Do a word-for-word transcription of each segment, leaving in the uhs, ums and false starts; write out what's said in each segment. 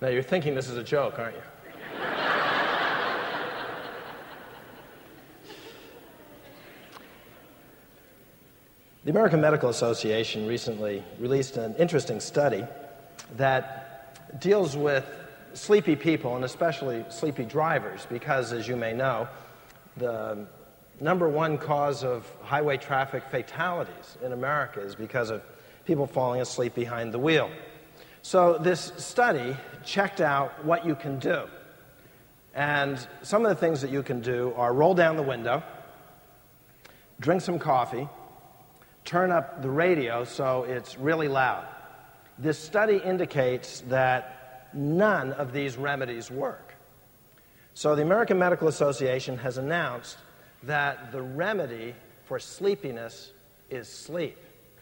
Now, you're thinking this is a joke, aren't you? The American Medical Association recently released an interesting study that deals with sleepy people, and especially sleepy drivers, because, as you may know, the number one cause of highway traffic fatalities in America is because of people falling asleep behind the wheel. So this study checked out what you can do. And some of the things that you can do are roll down the window, drink some coffee, turn up the radio so it's really loud. This study indicates that none of these remedies work. So the American Medical Association has announced that the remedy for sleepiness is sleep.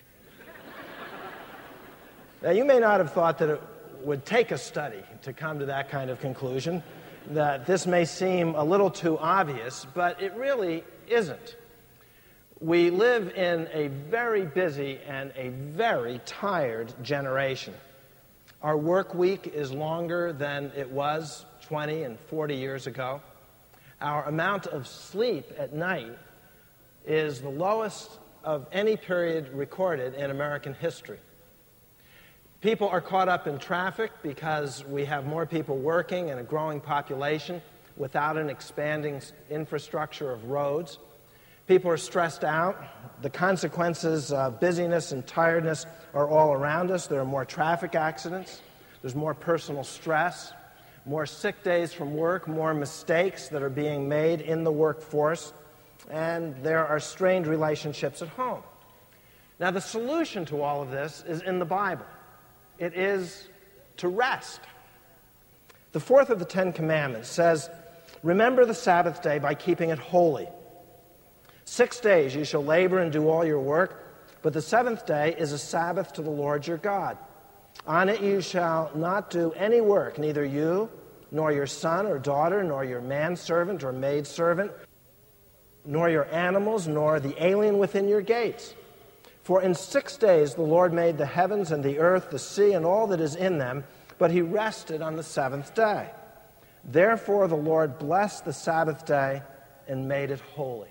Now, you may not have thought that it would take a study to come to that kind of conclusion, that this may seem a little too obvious, but it really isn't. We live in a very busy and a very tired generation. Our work week is longer than it was twenty and forty years ago. Our amount of sleep at night is the lowest of any period recorded in American history. People are caught up in traffic because we have more people working and a growing population without an expanding infrastructure of roads. People are stressed out. The consequences of busyness and tiredness are all around us. There are more traffic accidents. There's more personal stress, more sick days from work, more mistakes that are being made in the workforce, and there are strained relationships at home. Now, the solution to all of this is in the Bible. It is to rest. The fourth of the Ten Commandments says, "Remember the Sabbath day by keeping it holy. Six days you shall labor and do all your work, but the seventh day is a Sabbath to the Lord your God. On it you shall not do any work, neither you, nor your son or daughter, nor your manservant or maidservant, nor your animals, nor the alien within your gates. For in six days the Lord made the heavens and the earth, the sea, and all that is in them, but he rested on the seventh day. Therefore the Lord blessed the Sabbath day and made it holy."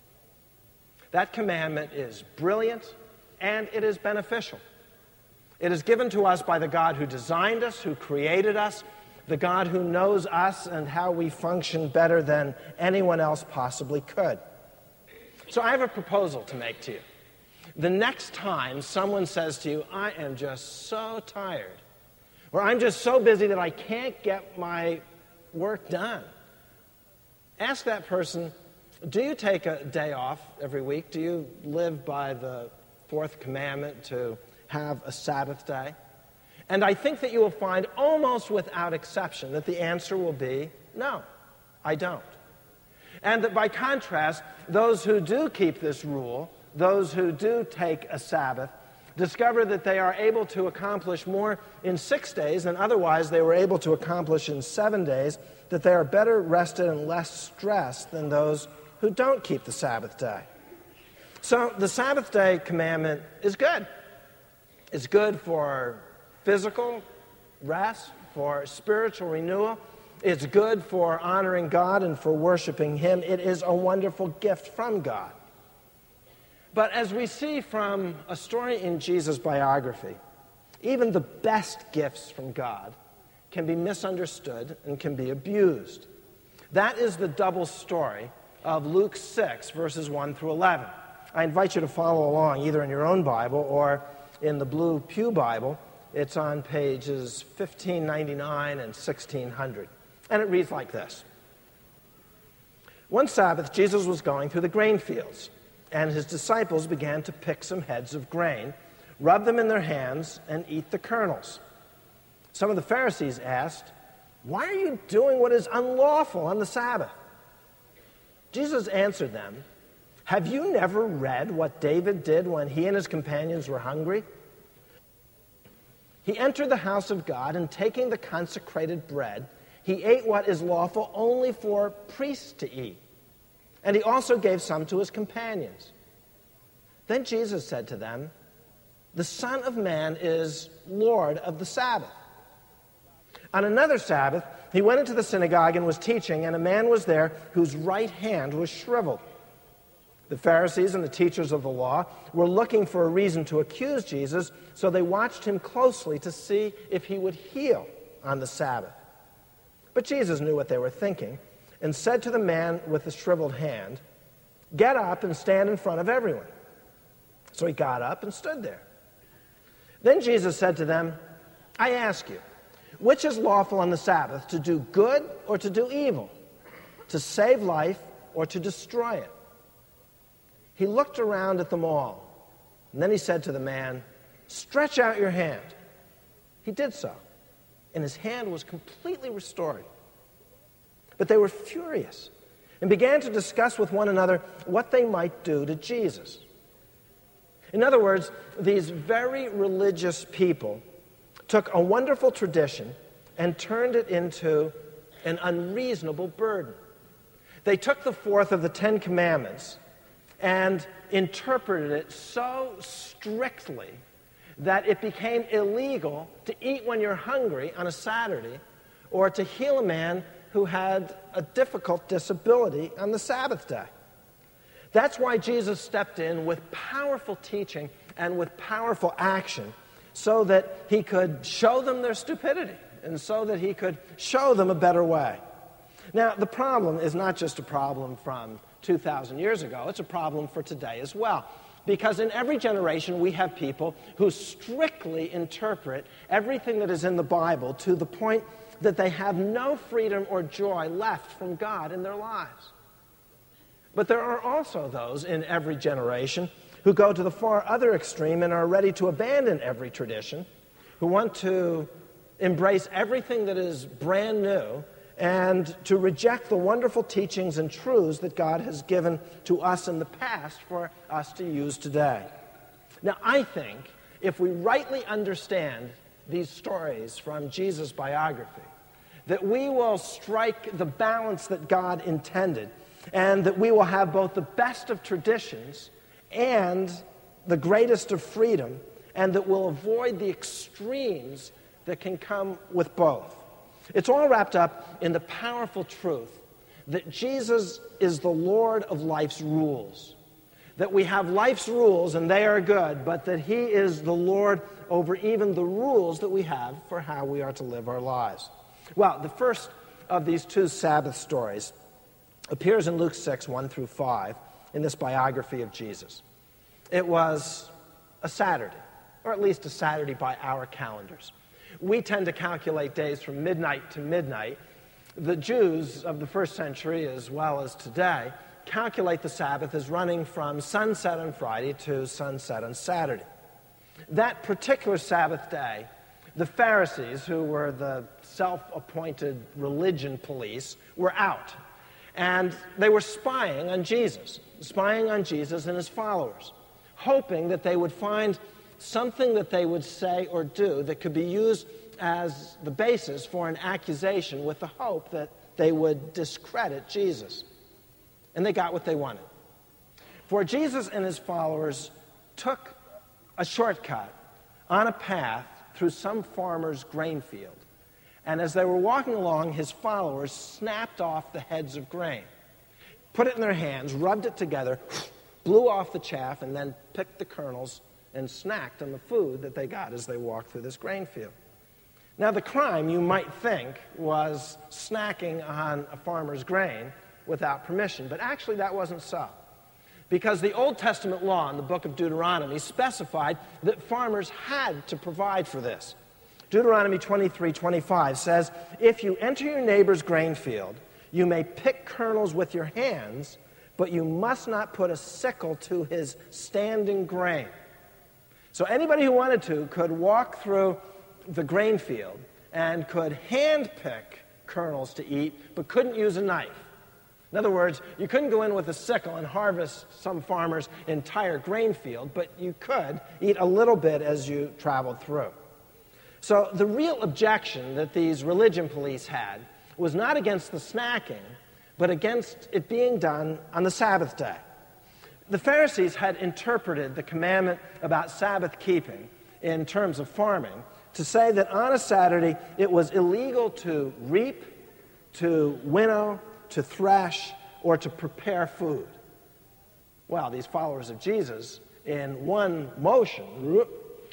That commandment is brilliant and it is beneficial. It is given to us by the God who designed us, who created us, the God who knows us and how we function better than anyone else possibly could. So I have a proposal to make to you. The next time someone says to you, "I am just so tired," or "I'm just so busy that I can't get my work done," ask that person, do you take a day off every week? Do you live by the fourth commandment to have a Sabbath day? And I think that you will find almost without exception that the answer will be, no, I don't. And that by contrast, those who do keep this rule, those who do take a Sabbath, discover that they are able to accomplish more in six days than otherwise they were able to accomplish in seven days, that they are better rested and less stressed than those who don't keep the Sabbath day. So the Sabbath day commandment is good. It's good for physical rest, for spiritual renewal. It's good for honoring God and for worshiping him. It is a wonderful gift from God. But as we see from a story in Jesus' biography, even the best gifts from God can be misunderstood and can be abused. That is the double story of Luke six, verses one through eleven. I invite you to follow along either in your own Bible or in the Blue Pew Bible. It's on pages fifteen ninety-nine and sixteen hundred. And it reads like this. One Sabbath, Jesus was going through the grain fields, and his disciples began to pick some heads of grain, rub them in their hands, and eat the kernels. Some of the Pharisees asked, "Why are you doing what is unlawful on the Sabbath?" Jesus answered them, "Have you never read what David did when he and his companions were hungry? He entered the house of God, and taking the consecrated bread, he ate what is lawful only for priests to eat. And he also gave some to his companions. Then Jesus said to them, 'The Son of Man is Lord of the Sabbath.' On another Sabbath, he went into the synagogue and was teaching, and a man was there whose right hand was shriveled. The Pharisees and the teachers of the law were looking for a reason to accuse Jesus, so they watched him closely to see if he would heal on the Sabbath. But Jesus knew what they were thinking and said to the man with the shriveled hand, "Get up and stand in front of everyone." So he got up and stood there. Then Jesus said to them, "I ask you, which is lawful on the Sabbath, to do good or to do evil, to save life or to destroy it?" He looked around at them all, and then he said to the man, "Stretch out your hand." He did so, and his hand was completely restored. But they were furious and began to discuss with one another what they might do to Jesus. In other words, these very religious people took a wonderful tradition and turned it into an unreasonable burden. They took the fourth of the Ten Commandments and interpreted it so strictly that it became illegal to eat when you're hungry on a Saturday or to heal a man who had a difficult disability on the Sabbath day. That's why Jesus stepped in with powerful teaching and with powerful action so that he could show them their stupidity and so that he could show them a better way. Now, the problem is not just a problem from two thousand years ago. It's a problem for today as well. Because in every generation, we have people who strictly interpret everything that is in the Bible to the point that they have no freedom or joy left from God in their lives. But there are also those in every generation who go to the far other extreme and are ready to abandon every tradition, who want to embrace everything that is brand new and to reject the wonderful teachings and truths that God has given to us in the past for us to use today. Now, I think if we rightly understand these stories from Jesus' biography, that we will strike the balance that God intended, and that we will have both the best of traditions and the greatest of freedom, and that we'll avoid the extremes that can come with both. It's all wrapped up in the powerful truth that Jesus is the Lord of life's rules. That we have life's rules and they are good, but that he is the Lord over even the rules that we have for how we are to live our lives. Well, the first of these two Sabbath stories appears in Luke six, one through five, in this biography of Jesus. It was a Saturday, or at least a Saturday by our calendars. We tend to calculate days from midnight to midnight. The Jews of the first century, as well as today, calculate the Sabbath as running from sunset on Friday to sunset on Saturday. That particular Sabbath day, the Pharisees, who were the self-appointed religion police, were out. And they were spying on Jesus, spying on Jesus and his followers, hoping that they would find something that they would say or do that could be used as the basis for an accusation with the hope that they would discredit Jesus. And they got what they wanted. For Jesus and his followers took a shortcut on a path through some farmer's grain field. And as they were walking along, his followers snapped off the heads of grain, put it in their hands, rubbed it together, blew off the chaff, and then picked the kernels and snacked on the food that they got as they walked through this grain field. Now, the crime, you might think, was snacking on a farmer's grain without permission, but actually that wasn't so. Because the Old Testament law in the book of Deuteronomy specified that farmers had to provide for this. Deuteronomy twenty-three twenty-five says, "If you enter your neighbor's grain field, you may pick kernels with your hands, but you must not put a sickle to his standing grain." So anybody who wanted to could walk through the grain field and could hand-pick kernels to eat, but couldn't use a knife. In other words, you couldn't go in with a sickle and harvest some farmer's entire grain field, but you could eat a little bit as you traveled through. So the real objection that these religion police had was not against the snacking, but against it being done on the Sabbath day. The Pharisees had interpreted the commandment about Sabbath keeping in terms of farming to say that on a Saturday it was illegal to reap, to winnow, to thresh, or to prepare food. Well, these followers of Jesus, in one motion,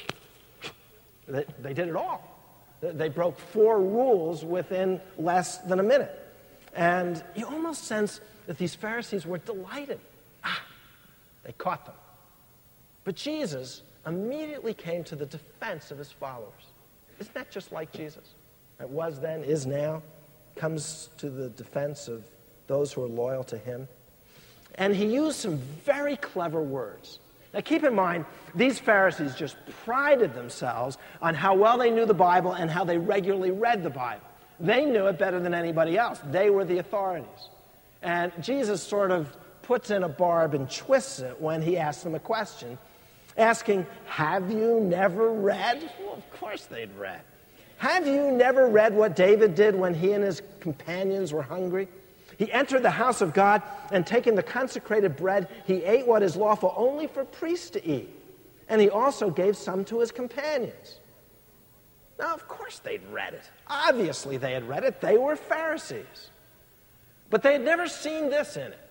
they, they did it all. They broke four rules within less than a minute. And you almost sense that these Pharisees were delighted. Ah, they caught them. But Jesus immediately came to the defense of his followers. Isn't that just like Jesus? It was then, is now, comes to the defense of those who are loyal to him. And he used some very clever words. Now keep in mind, these Pharisees just prided themselves on how well they knew the Bible and how they regularly read the Bible. They knew it better than anybody else. They were the authorities. And Jesus sort of puts in a barb and twists it when he asks them a question, asking, have you never read? Well, of course they'd read. Have you never read what David did when he and his companions were hungry? He entered the house of God, and taking the consecrated bread, he ate what is lawful only for priests to eat. And he also gave some to his companions. Now, of course they'd read it. Obviously they had read it. They were Pharisees. But they had never seen this in it.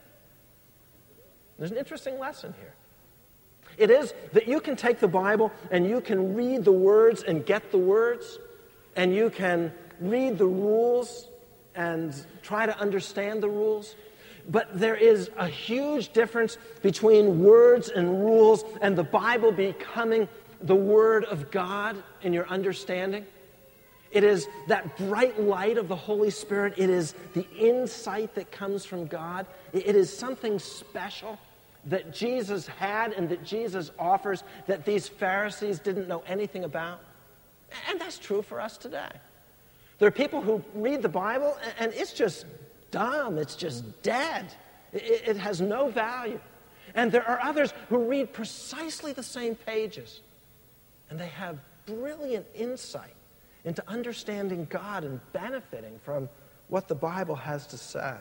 There's an interesting lesson here. It is that you can take the Bible and you can read the words and get the words, and you can read the rules and try to understand the rules. But there is a huge difference between words and rules and the Bible becoming the Word of God in your understanding. It is that bright light of the Holy Spirit. It is the insight that comes from God. It is something special that Jesus had and that Jesus offers that these Pharisees didn't know anything about. And that's true for us today. There are people who read the Bible and it's just dumb. It's just dead. It, it has no value. And there are others who read precisely the same pages, and they have brilliant insight into understanding God and benefiting from what the Bible has to say.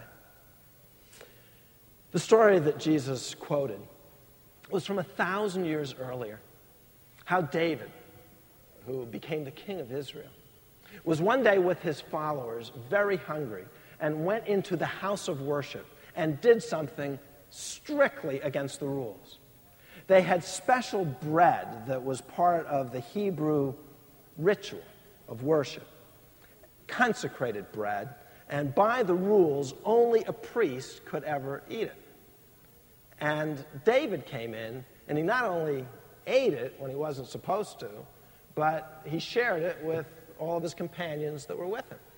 The story that Jesus quoted was from a thousand years earlier. How David, who became the king of Israel, was one day with his followers very hungry and went into the house of worship and did something strictly against the rules. They had special bread that was part of the Hebrew ritual of worship, consecrated bread, and by the rules, only a priest could ever eat it. And David came in, and he not only ate it when he wasn't supposed to, but he shared it with all of his companions that were with him.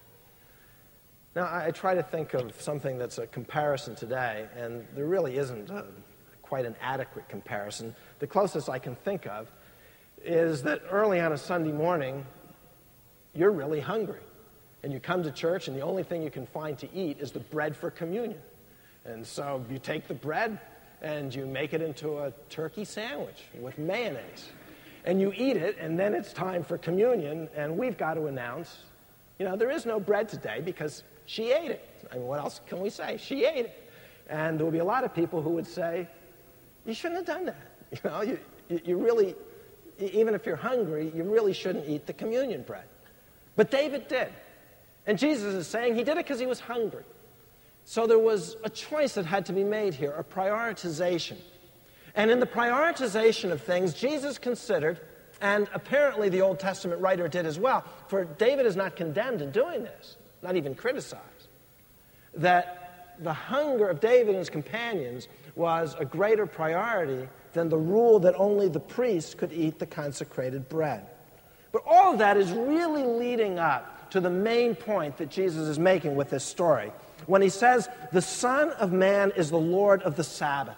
Now, I try to think of something that's a comparison today, and there really isn't a, quite an adequate comparison. The closest I can think of is that early on a Sunday morning, you're really hungry. And you come to church, and the only thing you can find to eat is the bread for communion. And so you take the bread, and you make it into a turkey sandwich with mayonnaise. And you eat it, and then it's time for communion, and we've got to announce, you know, there is no bread today because she ate it. I mean, what else can we say? She ate it. And there will be a lot of people who would say, you shouldn't have done that. You know, you, you really, even if you're hungry, you really shouldn't eat the communion bread. But David did. And Jesus is saying he did it because he was hungry. So there was a choice that had to be made here, a prioritization. And in the prioritization of things, Jesus considered, and apparently the Old Testament writer did as well, for David is not condemned in doing this, not even criticized, that the hunger of David and his companions was a greater priority than the rule that only the priests could eat the consecrated bread. But all of that is really leading up to the main point that Jesus is making with this story, when he says, the Son of Man is the Lord of the Sabbath.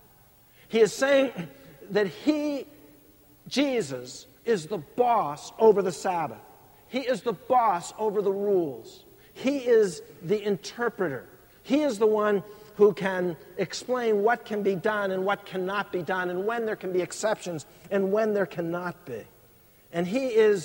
He is saying that he, Jesus, is the boss over the Sabbath. He is the boss over the rules. He is the interpreter. He is the one who can explain what can be done and what cannot be done, and when there can be exceptions and when there cannot be. And he is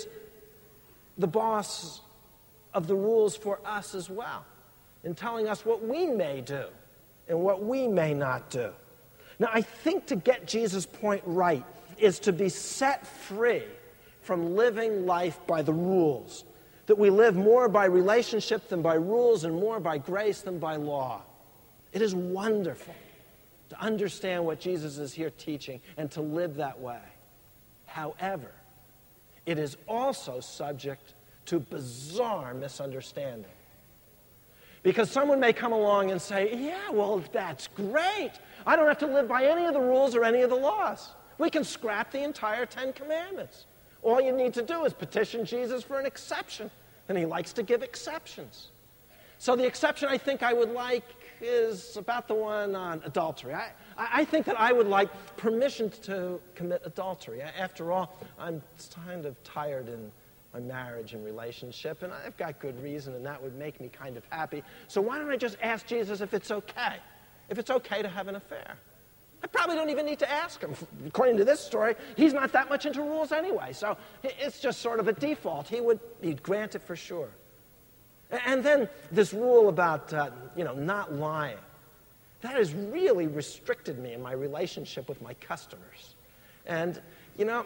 the boss of the rules for us as well, in telling us what we may do and what we may not do. Now, I think to get Jesus' point right is to be set free from living life by the rules, that we live more by relationship than by rules and more by grace than by law. It is wonderful to understand what Jesus is here teaching and to live that way. However, it is also subject to bizarre misunderstanding. Because someone may come along and say, yeah, well, that's great. I don't have to live by any of the rules or any of the laws. We can scrap the entire Ten Commandments. All you need to do is petition Jesus for an exception, and he likes to give exceptions. So the exception I think I would like is about the one on adultery. I, I think that I would like permission to commit adultery. After all, I'm kind of tired in my marriage and relationship, and I've got good reason, and that would make me kind of happy. So why don't I just ask Jesus if it's okay, if it's okay to have an affair? I probably don't even need to ask him. According to this story, he's not that much into rules anyway, so it's just sort of a default. He would he'd grant it for sure. And then this rule about, uh, you know, not lying. That has really restricted me in my relationship with my customers. And, you know,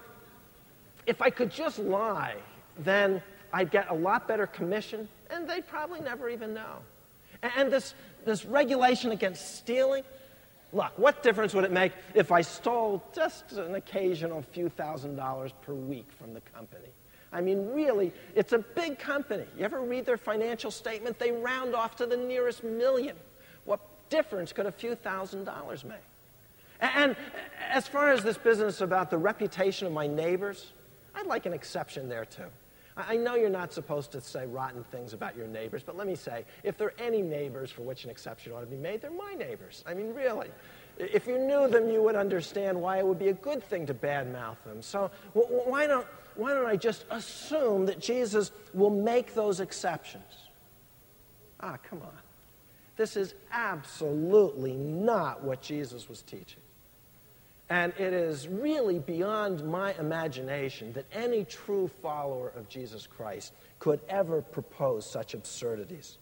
if I could just lie, then I'd get a lot better commission, and they'd probably never even know. And this, this regulation against stealing, look, what difference would it make if I stole just an occasional few thousand dollars per week from the company? I mean, really, it's a big company. You ever read their financial statement? They round off to the nearest million. What difference could a few thousand dollars make? And as far as this business about the reputation of my neighbors, I'd like an exception there, too. I know you're not supposed to say rotten things about your neighbors, but let me say, if there are any neighbors for which an exception ought to be made, they're my neighbors. I mean, really. If you knew them, you would understand why it would be a good thing to badmouth them. So why don't, why don't I just assume that Jesus will make those exceptions? Ah, come on. This is absolutely not what Jesus was teaching. And it is really beyond my imagination that any true follower of Jesus Christ could ever propose such absurdities.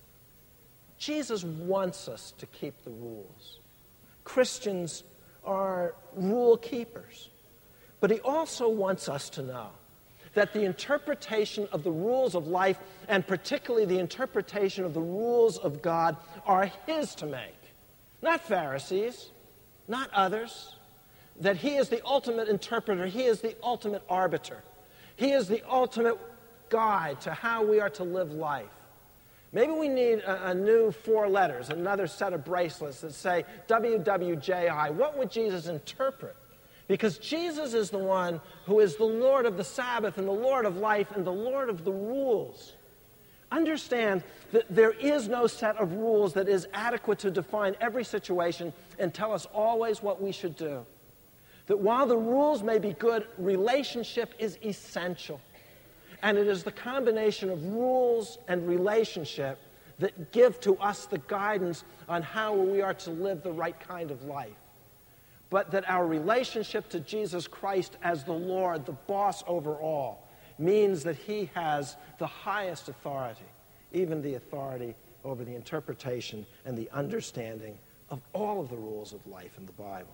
Jesus wants us to keep the rules. Christians are rule keepers. But he also wants us to know that the interpretation of the rules of life, and particularly the interpretation of the rules of God, are his to make. Not Pharisees, not others. That he is the ultimate interpreter, he is the ultimate arbiter. He is the ultimate guide to how we are to live life. Maybe we need a, a new four letters, another set of bracelets that say W W J I. What would Jesus interpret? Because Jesus is the one who is the Lord of the Sabbath and the Lord of life and the Lord of the rules. Understand that there is no set of rules that is adequate to define every situation and tell us always what we should do. That while the rules may be good, relationship is essential. And it is the combination of rules and relationship that give to us the guidance on how we are to live the right kind of life. But that our relationship to Jesus Christ as the Lord, the boss over all, means that he has the highest authority, even the authority over the interpretation and the understanding of all of the rules of life in the Bible.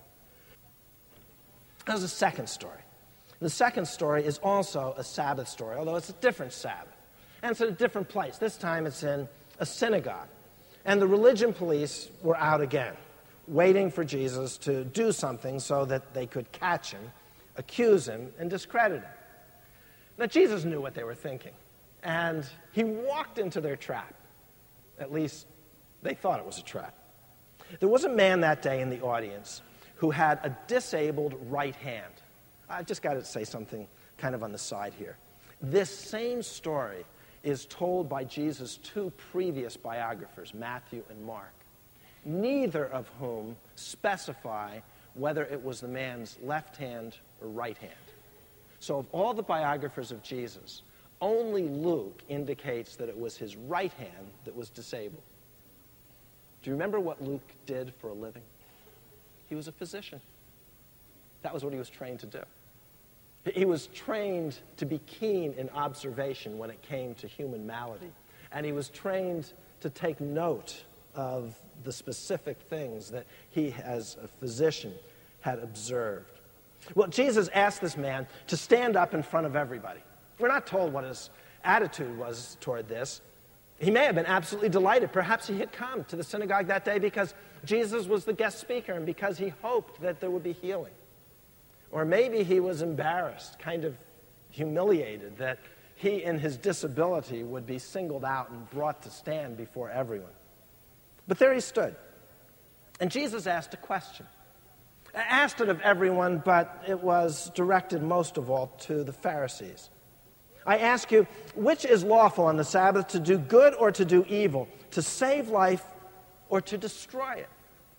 There's a second story. The second story is also a Sabbath story, although it's a different Sabbath. And it's in a different place. This time it's in a synagogue. And the religion police were out again, waiting for Jesus to do something so that they could catch him, accuse him, and discredit him. Now, Jesus knew what they were thinking, and he walked into their trap. At least, they thought it was a trap. There was a man that day in the audience who had a disabled right hand. I've just got to say something kind of on the side here. This same story is told by Jesus' two previous biographers, Matthew and Mark, neither of whom specify whether it was the man's left hand or right hand. So of all the biographers of Jesus, only Luke indicates that it was his right hand that was disabled. Do you remember what Luke did for a living? He was a physician. That was what he was trained to do. He was trained to be keen in observation when it came to human malady. And he was trained to take note of the specific things that he, as a physician, had observed. Well, Jesus asked this man to stand up in front of everybody. We're not told what his attitude was toward this. He may have been absolutely delighted. Perhaps he had come to the synagogue that day because Jesus was the guest speaker and because he hoped that there would be healing. Or maybe he was embarrassed, kind of humiliated, that he in his disability would be singled out and brought to stand before everyone. But there he stood. And Jesus asked a question. Asked it of everyone, but it was directed most of all to the Pharisees. I ask you, which is lawful on the Sabbath, to do good or to do evil, to save life or to destroy it?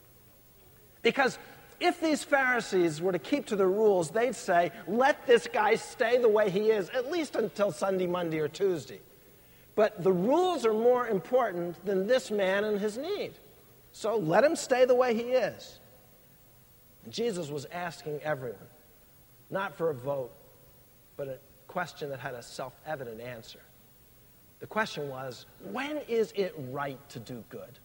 Because if these Pharisees were to keep to the rules, they'd say, let this guy stay the way he is, at least until Sunday, Monday, or Tuesday. But the rules are more important than this man and his need. So let him stay the way he is. And Jesus was asking everyone, not for a vote, but a question that had a self-evident answer. The question was, when is it right to do good?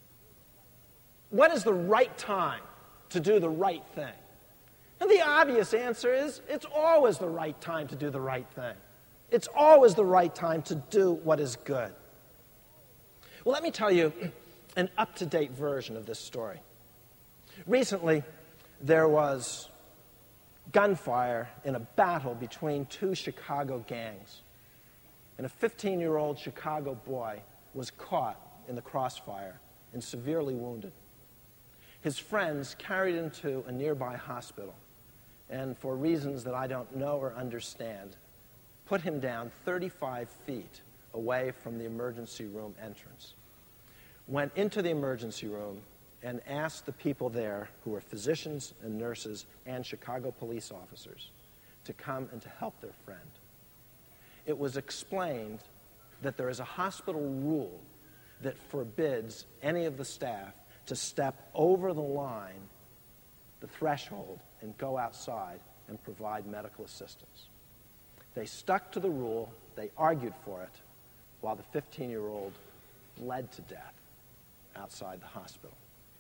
What is the right time to do the right thing? And the obvious answer is, it's always the right time to do the right thing. It's always the right time to do what is good. Well, let me tell you an up-to-date version of this story. Recently, there was gunfire in a battle between two Chicago gangs. And a fifteen-year-old Chicago boy was caught in the crossfire and severely wounded. His friends carried him to a nearby hospital and, for reasons that I don't know or understand, put him down thirty-five feet away from the emergency room entrance. Went into the emergency room and asked the people there, who were physicians and nurses and Chicago police officers, to come and to help their friend. It was explained that there is a hospital rule that forbids any of the staff to step over the line, the threshold, and go outside and provide medical assistance. They stuck to the rule, they argued for it, while the fifteen-year-old bled to death outside the hospital.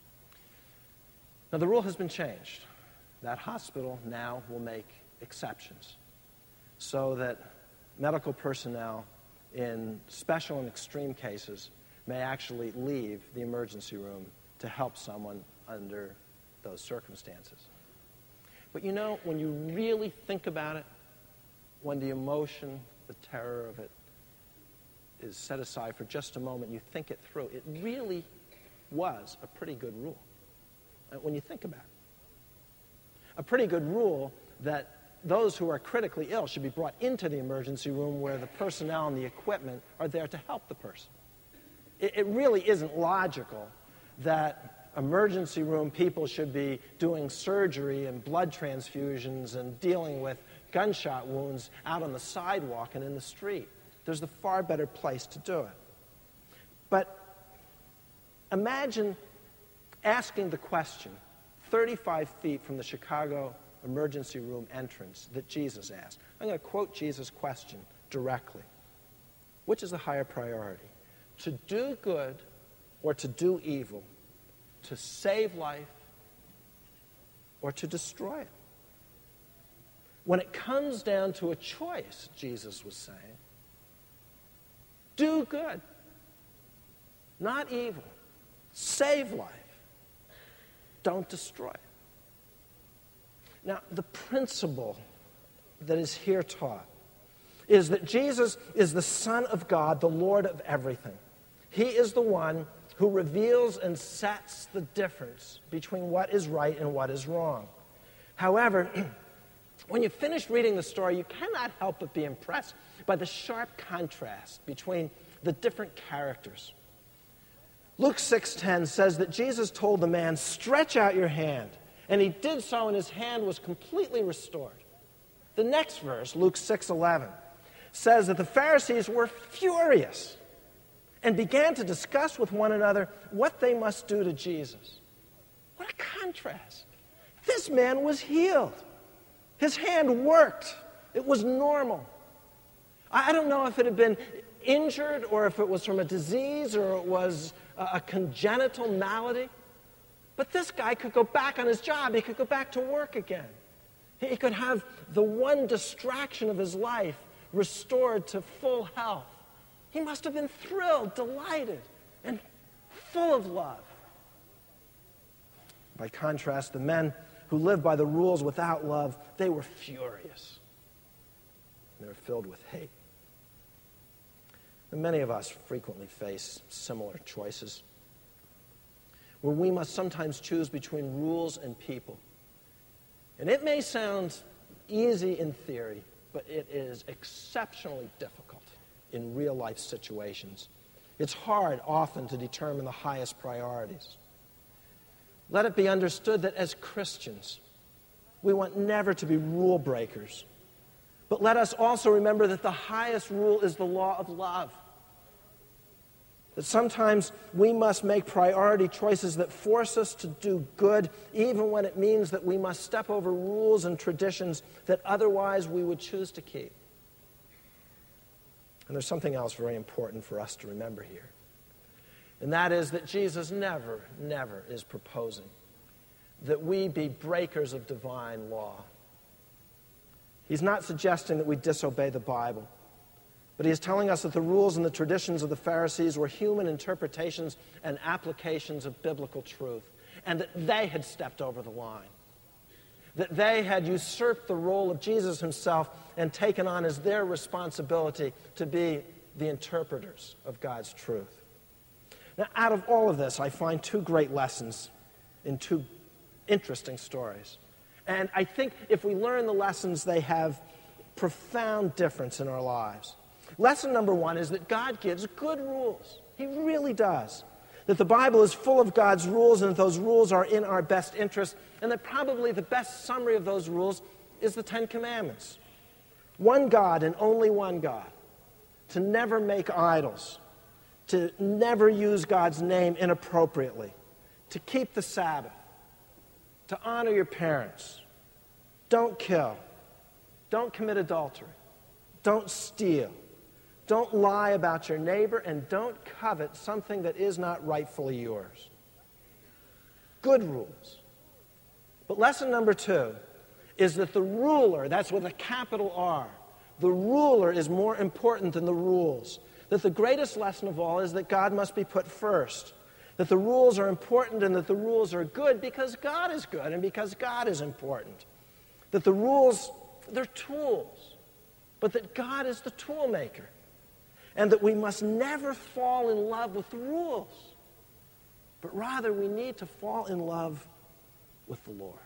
Now, the rule has been changed. That hospital now will make exceptions so that medical personnel in special and extreme cases may actually leave the emergency room to help someone under those circumstances. But you know, when you really think about it, when the emotion, the terror of it is set aside for just a moment, you think it through, it really was a pretty good rule. When you think about it. A pretty good rule that those who are critically ill should be brought into the emergency room where the personnel and the equipment are there to help the person. It, it really isn't logical that emergency room people should be doing surgery and blood transfusions and dealing with gunshot wounds out on the sidewalk and in the street. There's a far better place to do it. But imagine asking the question thirty-five feet from the Chicago emergency room entrance that Jesus asked. I'm going to quote Jesus' question directly. Which is the higher priority? To do good or to do evil? To save life or to destroy it? When it comes down to a choice, Jesus was saying, do good, not evil. Save life. Don't destroy it. Now, the principle that is here taught is that Jesus is the Son of God, the Lord of everything. He is the one who reveals and sets the difference between what is right and what is wrong. However, when you finish reading the story, you cannot help but be impressed by the sharp contrast between the different characters. Luke six ten says that Jesus told the man, stretch out your hand. And he did so, and his hand was completely restored. The next verse, Luke six eleven, says that the Pharisees were furious and began to discuss with one another what they must do to Jesus. What a contrast. This man was healed. His hand worked. It was normal. I don't know if it had been injured or if it was from a disease or it was a congenital malady. But this guy could go back on his job. He could go back to work again. He could have the one distraction of his life restored to full health. He must have been thrilled, delighted, and full of love. By contrast, the men who lived by the rules without love, they were furious. They were filled with hate. And many of us frequently face similar choices, where we must sometimes choose between rules and people. And it may sound easy in theory, but it is exceptionally difficult in real-life situations. It's hard often to determine the highest priorities. Let it be understood that as Christians, we want never to be rule breakers. But let us also remember that the highest rule is the law of love. That sometimes we must make priority choices that force us to do good, even when it means that we must step over rules and traditions that otherwise we would choose to keep. And there's something else very important for us to remember here. And that is that Jesus never, never is proposing that we be breakers of divine law. He's not suggesting that we disobey the Bible, but he is telling us that the rules and the traditions of the Pharisees were human interpretations and applications of biblical truth, and that they had stepped over the line, that they had usurped the role of Jesus himself and taken on as their responsibility to be the interpreters of God's truth. Now, out of all of this, I find two great lessons in two interesting stories. And I think if we learn the lessons, they have profound difference in our lives. Lesson number one is that God gives good rules. He really does. That the Bible is full of God's rules and that those rules are in our best interest, and that probably the best summary of those rules is the Ten Commandments. One God and only one God. To never make idols. To never use God's name inappropriately, to keep the Sabbath, to honor your parents, don't kill, don't commit adultery, don't steal, don't lie about your neighbor, and don't covet something that is not rightfully yours. Good rules. But lesson number two is that the ruler, that's with a capital R, the ruler is more important than the rules. That the greatest lesson of all is that God must be put first. That the rules are important and that the rules are good because God is good and because God is important. That the rules, they're tools, but that God is the tool maker. And that we must never fall in love with the rules, but rather we need to fall in love with the Lord.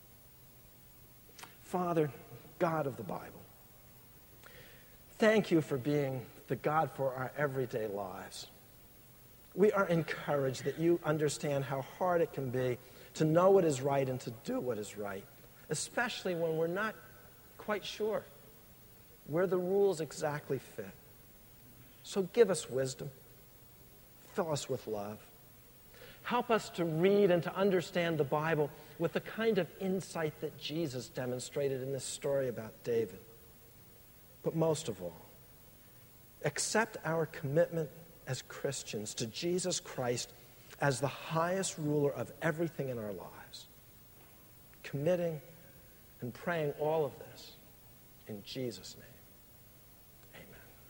Father, God of the Bible, thank you for being the God for our everyday lives. We are encouraged that you understand how hard it can be to know what is right and to do what is right, especially when we're not quite sure where the rules exactly fit. So give us wisdom. Fill us with love. Help us to read and to understand the Bible with the kind of insight that Jesus demonstrated in this story about David. But most of all, accept our commitment as Christians to Jesus Christ as the highest ruler of everything in our lives. Committing and praying all of this in Jesus' name.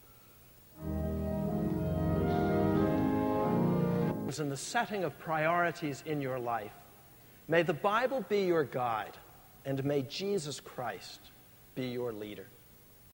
Amen. In the setting of priorities in your life, may the Bible be your guide, and may Jesus Christ be your leader.